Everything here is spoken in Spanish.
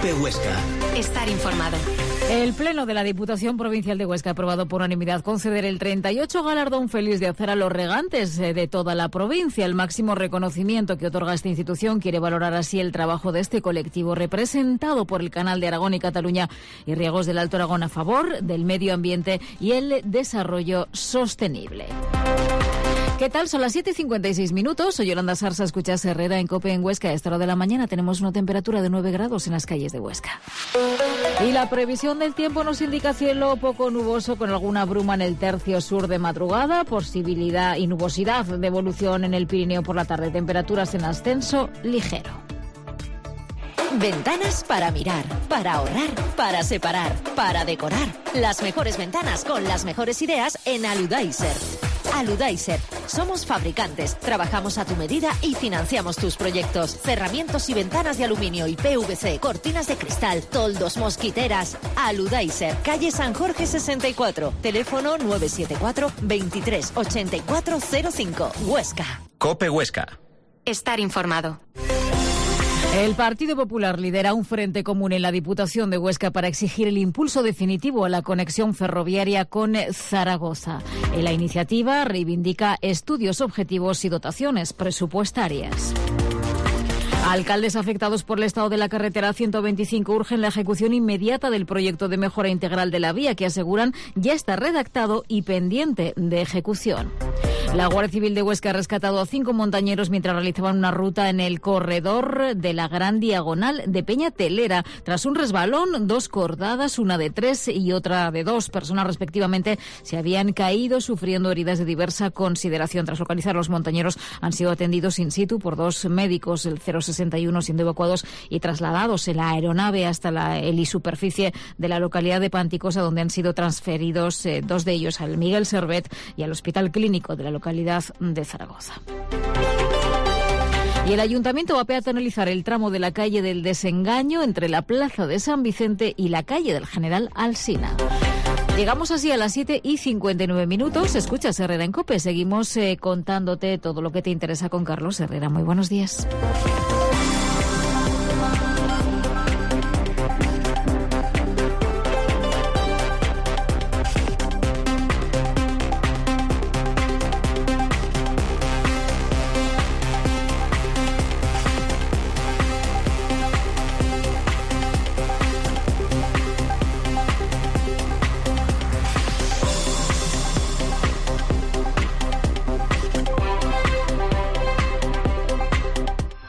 COPE Huesca. Estar informado. El Pleno de la Diputación Provincial de Huesca ha aprobado por unanimidad conceder el 38 Galardón Feliz de Azar a los regantes de toda la provincia. El máximo reconocimiento que otorga esta institución quiere valorar así el trabajo de este colectivo representado por el Canal de Aragón y Cataluña y Riegos del Alto Aragón a favor del medio ambiente y el desarrollo sostenible. ¿Qué tal? Son las 7:56. Soy Yolanda Sarsa, escuchas Herrera en COPE en Huesca. A esta hora de la mañana tenemos una temperatura de 9 grados en las calles de Huesca. Y la previsión del tiempo nos indica cielo poco nuboso con alguna bruma en el tercio sur de madrugada, posibilidad y nubosidad de evolución en el Pirineo por la tarde. Temperaturas en ascenso ligero. Ventanas para mirar, para ahorrar, para separar, para decorar. Las mejores ventanas con las mejores ideas en Aludaiser. Aludaiser. Somos fabricantes, trabajamos a tu medida y financiamos tus proyectos. Cerramientos y ventanas de aluminio y PVC, cortinas de cristal, toldos, mosquiteras. Aludaiser, calle San Jorge 64, teléfono 974 23 84 05, Huesca. COPE Huesca. Estar informado. El Partido Popular lidera un frente común en la Diputación de Huesca para exigir el impulso definitivo a la conexión ferroviaria con Zaragoza. La iniciativa reivindica estudios objetivos y dotaciones presupuestarias. Alcaldes afectados por el estado de la carretera 125 urgen la ejecución inmediata del proyecto de mejora integral de la vía que aseguran ya está redactado y pendiente de ejecución. La Guardia Civil de Huesca ha rescatado a 5 montañeros mientras realizaban una ruta en el corredor de la Gran Diagonal de Peña Telera. Tras un resbalón, 2 cordadas, una de 3 y otra de 2 personas respectivamente, se habían caído sufriendo heridas de diversa consideración. Tras localizar a los montañeros, han sido atendidos in situ por 2 médicos, el 061, siendo evacuados y trasladados en la aeronave hasta la helisuperficie de la localidad de Panticosa, donde han sido transferidos 2 de ellos al Miguel Servet y al Hospital Clínico de la localidad de Zaragoza. Y el Ayuntamiento va a peatonalizar el tramo de la calle del Desengaño entre la Plaza de San Vicente y la calle del General Alsina. Llegamos así a las 7:59. Escuchas Herrera en COPE. Seguimos contándote todo lo que te interesa con Carlos Herrera. Muy buenos días.